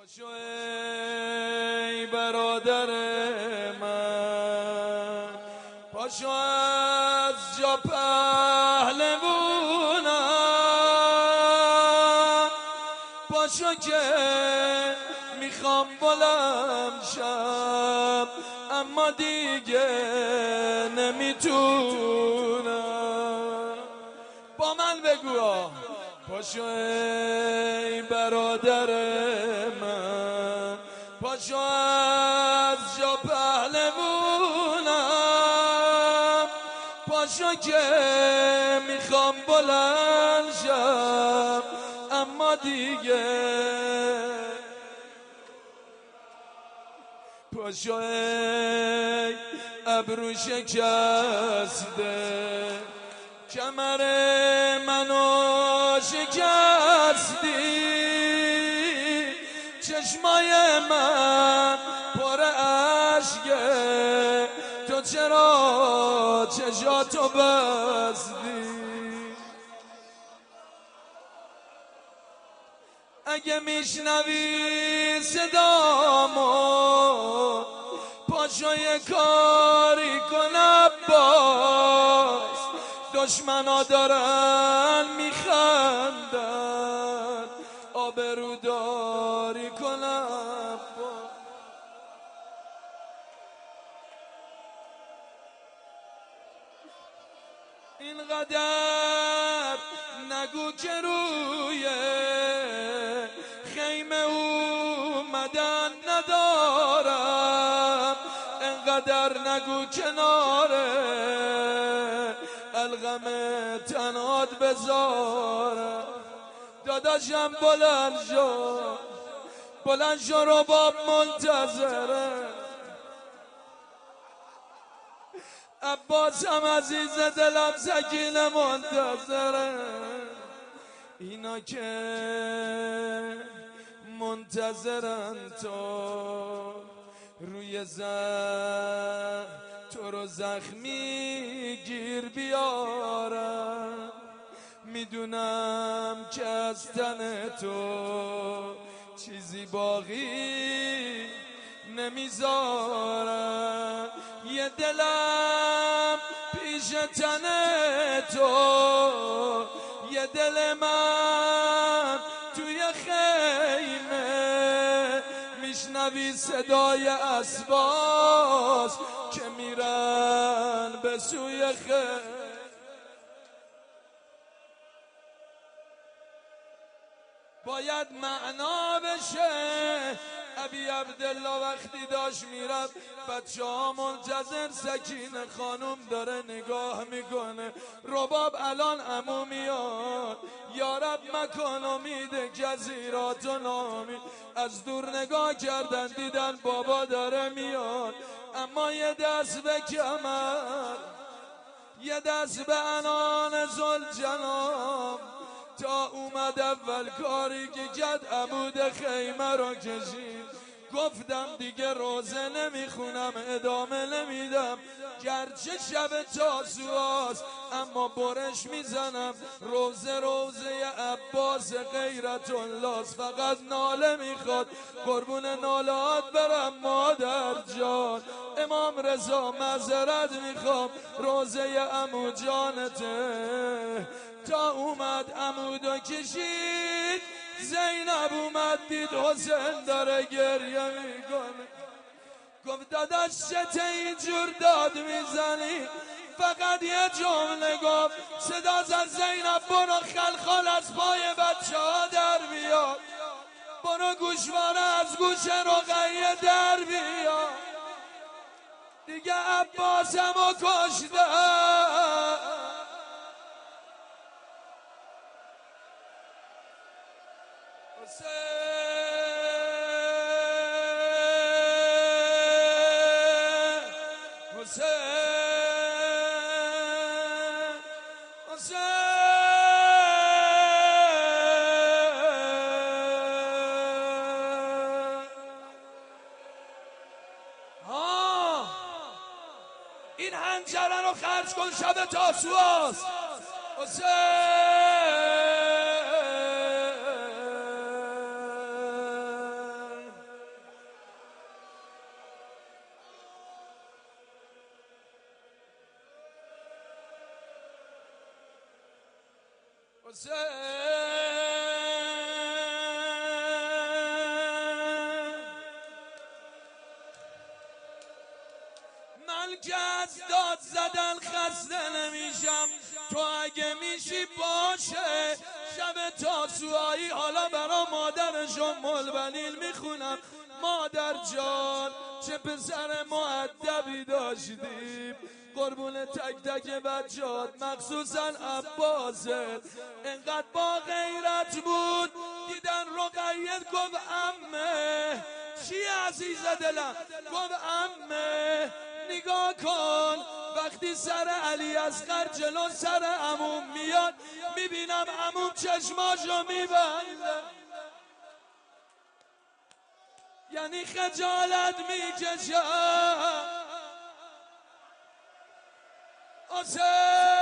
پاشو ای برادر من، پاشو از جا پهلوونم، پاشو که میخوام بلند شم اما دیگه نمیتونم. با من بگو پاشو ای برادر من، پاشو از جا پهلوونم، پاشو که میخوام بلند شم اما دیگه. پاشو ای ابرو شکسته، کمر منو شکستی، چشمای من پر اشکه، تو چرا چشاتو بستی؟ اگه میشنوی صدامو پاشو یه کاری کن عباس، دشمنا دارن میخندن آبروداری کن عباس. اینقدر نگو که روی خیمه اومدن ندارم، اینقدر نگو کناره الغم تنات بذارم. داداشم بلند شو رباب منتظره، عباسم عزیز دلم سکینه منتظره. اینا که منتظرن تو روی تو رو زخمی گیر بیارم، میدونم که از تن تو چیزی باقی نمیذارم. یه دلم پیش تن تو، یه دل من توی خیمه، میشنوی صدای اسباس که میرن به سوی خیمه. باید معنا بشه. ابی عبدالله وقتی داشت میرفت بچه ها منتظر سکینه خانم داره نگاه میکنه، رباب الان عمو میاد، یارب مکان امید جزیرات و نامید. از دور نگاه کردن دیدن بابا داره میاد، اما یه دست به کمر یه دست به عنان زلجنام، تا اومد اول کاری که کرد عمود خیمه رو کشید. گفتم دیگه روزه نمیخونم ادامه نمیدم، گرچه شب تاسوعاست اما برش میزنم. روزه عباس غیرت الله، فقط ناله میخواد قربون نالات برم مادر جان. امام رضا معذرت میخوام روزه عمو جانته. تا اومد عمودو کشید، زینب اومد دید حسین داره گریه میکنه. گفت داداش چته اینجور داد میزنی؟ فقط یه جمله گفت، صدا زد زینب برو خلخال از پای بچه ها در بیاد، برو گوشواره از گوش رقیه در بیاد. دیگه عباسمو کشته. این هنجره رو خرج کن شب تاسوعاست. حسین من که از داد زدن خسته نمیشم، تو اگه میشی باشه. شب تاسوعایی حالا برا مادرشون ملبنیل میخونم. مادر جان چه پسر مؤدبی داشتیم، قربون تک تک بچه‌هات مخصوصا عباست. انقدر با غیرت بود دیدن رقیه گفت عمه. چی عزیز دلم؟ گفت عمه نگاه کن، وقتی سر علی اصغر جلو سر عموم میاد میبینم عموم چشماشو میبنده، یعنی خجالت میکشم.